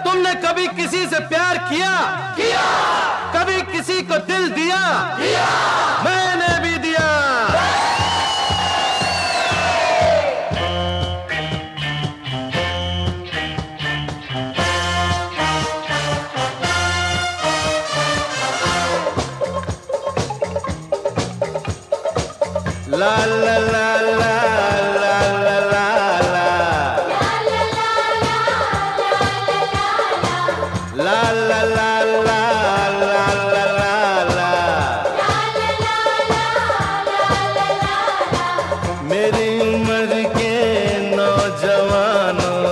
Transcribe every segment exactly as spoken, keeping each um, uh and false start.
तुमने कभी किसी से प्यार किया? किया। कभी किसी को दिल दिया? दिया। मैंने भी दिया। ला ला ला ला ला ला ला ला ला ला ला ला ला मेरी उम्र के नौजवानों,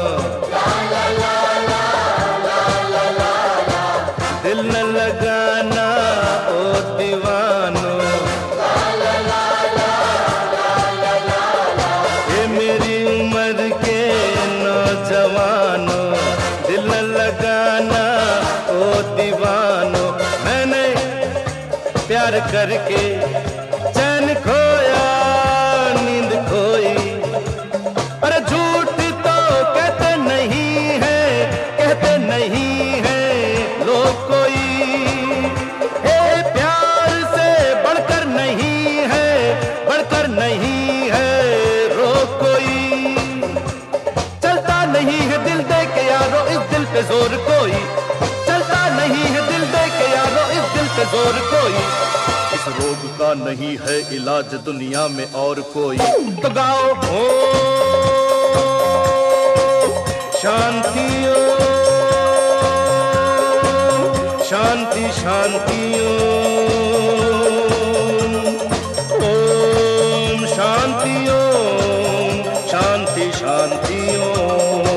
दिल न लगाना ओ दीवानों, ये मेरी उम्र के नौजवानों, दिल न लगाना ओ दीवानों। मैंने प्यार करके चैन खोया, नींद खोई। अरे झूठ तो कहते नहीं है, कहते नहीं है लोग कोई। ए प्यार से बढ़कर नहीं है, बढ़कर नहीं है रोग कोई। चलता नहीं है दिल दे के यारो इस दिल पे जोर कोई, चलता नहीं है दिल दे के यारो इस दिल पे जोर कोई। इस रोग का नहीं है इलाज दुनिया में और कोई। तो गाओ ओ शांति ओ शांति शांति ओम शांति ओम शांति शांति ओम।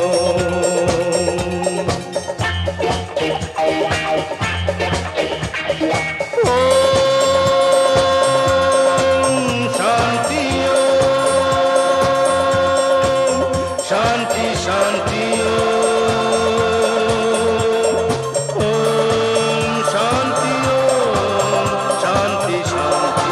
शांति शांति ओम शांति ओम शांति शांति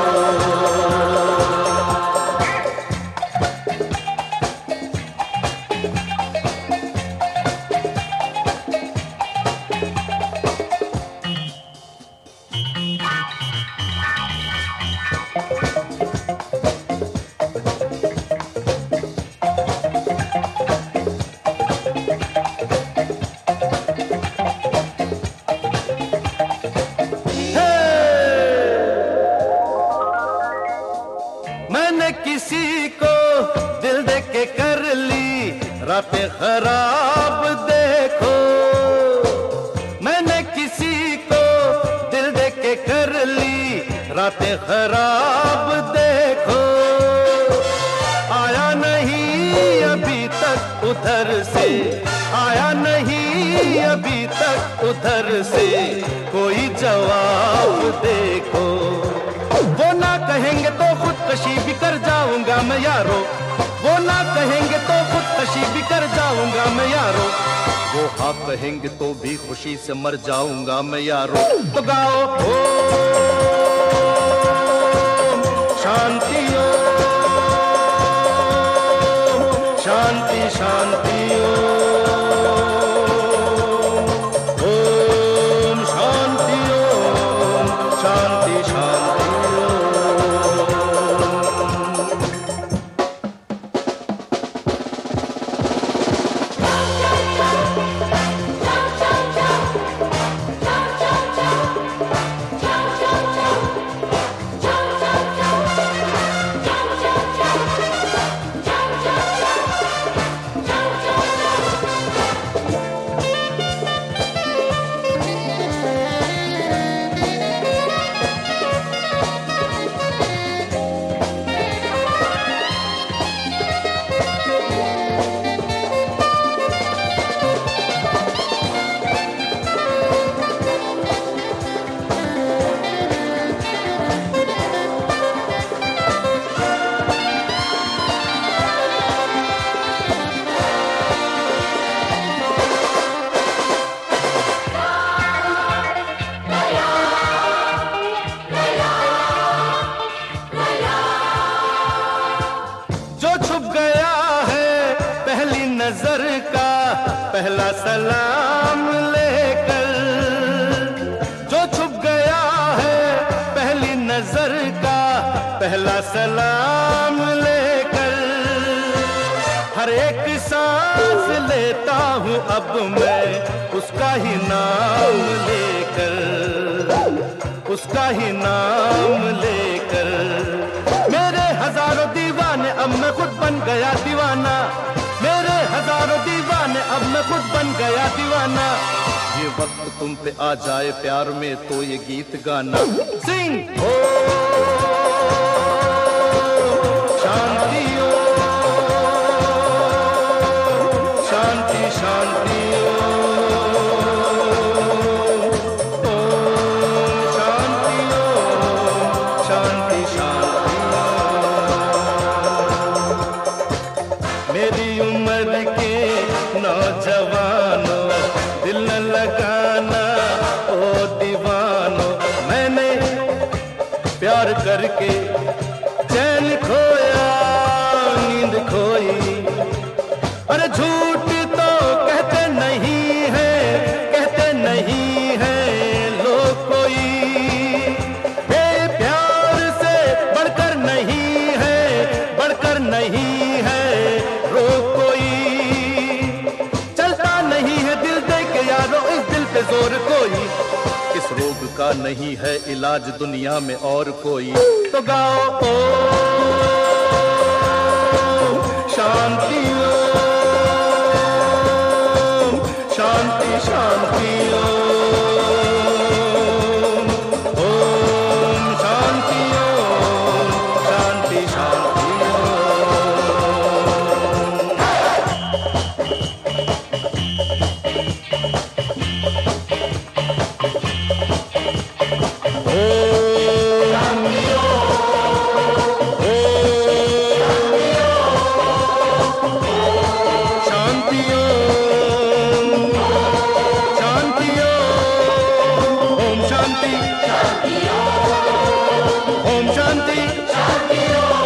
मैंने किसी को दिल दे के कर ली रातें खराब देखो। मैंने किसी को दिल दे के कर ली रातें खराब देखो। आया नहीं अभी तक उधर से, आया नहीं अभी तक उधर से कोई जवाब देखो। वो ना कहेंगे तो खुदकशी भी कर जाऊंगा मैं यारो, वो ना कहेंगे तो खुदकशी भी कर जाऊंगा मैं यारो। वो हाँ कहेंगे तो भी खुशी से मर जाऊंगा मैं यारो। तो गाओ ओ शांति ओ शांति शांति ओम शांति ओम शांति शांति। पहला सलाम लेकर हर एक सांस लेता हूँ अब मैं उसका ही नाम लेकर, उसका ही नाम लेकर। मेरे हजारों दीवाने अब मैं खुद बन गया दीवाना, मेरे हजारों दीवाने अब मैं खुद बन गया दीवाना। ये वक्त तुम पे आ जाए प्यार में तो ये गीत गाना। सिंग ओ शांति ओ शांति शांति ओ शांति ओ शांति शांति। मेरी उम्र के नौजवानों दिल न लगाना ओ दीवानों, मैंने प्यार करके चैन खोया नींद खोई। अरे झूठ तो कहते नहीं है, कहते नहीं है लोग कोई, ये प्यार से बढ़कर नहीं है, बढ़कर नहीं है रोग कोई। चलता नहीं है दिल दे के यारो इस दिल पे जोर कोई, इस रोग का नहीं है इलाज दुनिया में और कोई। तो गाओ ओ शांति ओ शांति शांति ओम शांति ओम शांति शांति शांति ओम शांति शांति ओम